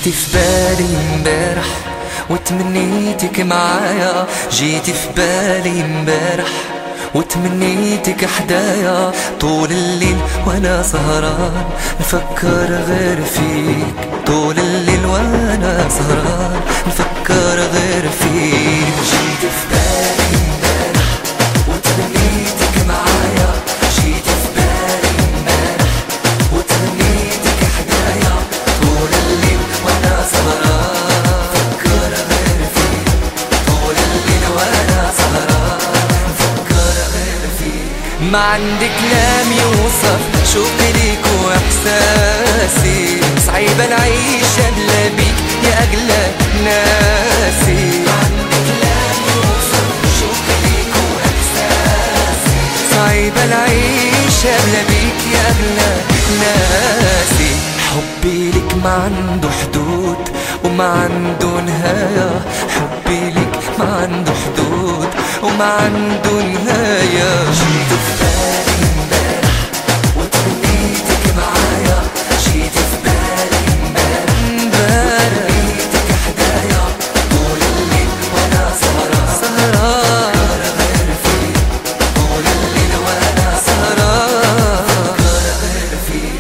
جيتي في بالي امبارح وتمنيتك معايا، جيتي في بالي امبارح وتمنيتك حدايا، طول الليل وانا سهران نفكر غير فيك، طول الليل وانا سهران نفكر غير فيك. جيتي في بالي امبارح وتمنيتك معايا، جيتي في بالي امبارح وتمنيتك حدايا، طول الليل وانا سهران نفكر غير فيك، طول الليل وانا سهران نفكر غير فيك. ما عندي كلام يوصف شوقي ليك واحساسي، صعيبة العيشة بلا بيك يا اغلى ناسي. ما عندي كلام يوصف شوقي ليك واحساسي، صعيبة العيشة بلا بيك يا اغلى ناسي. حبي لك ما عنده حدود وما عنده نهاية، حبي لك ما عنده حدود وما عنده نهاية. جيت في بالي امبارح وتمنيتك معايا، جيت في بالي امبارح وتمنيتك حدايا، طول الليل وانا سهران فكر غير فيك، طول الليل وانا سهران فكر غير فيك.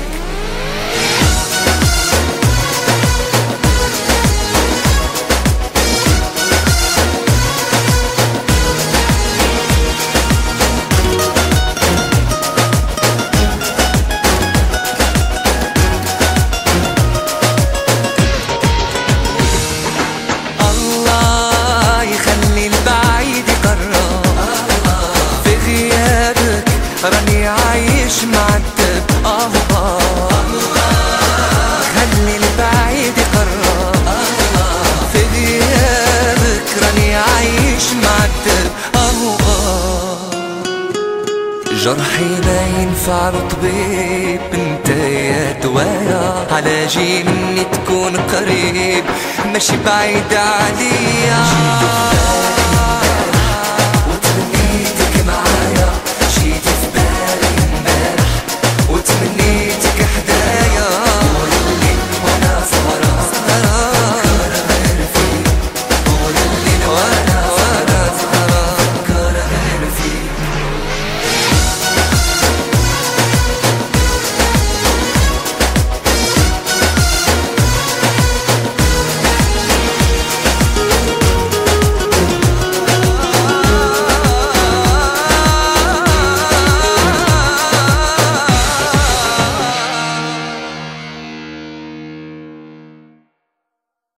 راني عايش معذب خلي البعيد يقرب في غيابك، راني عايش معذب جرحي ما ينفع له طبيب، انت يا دوايا على جيني تكون قريب ماشي بعيد عليا.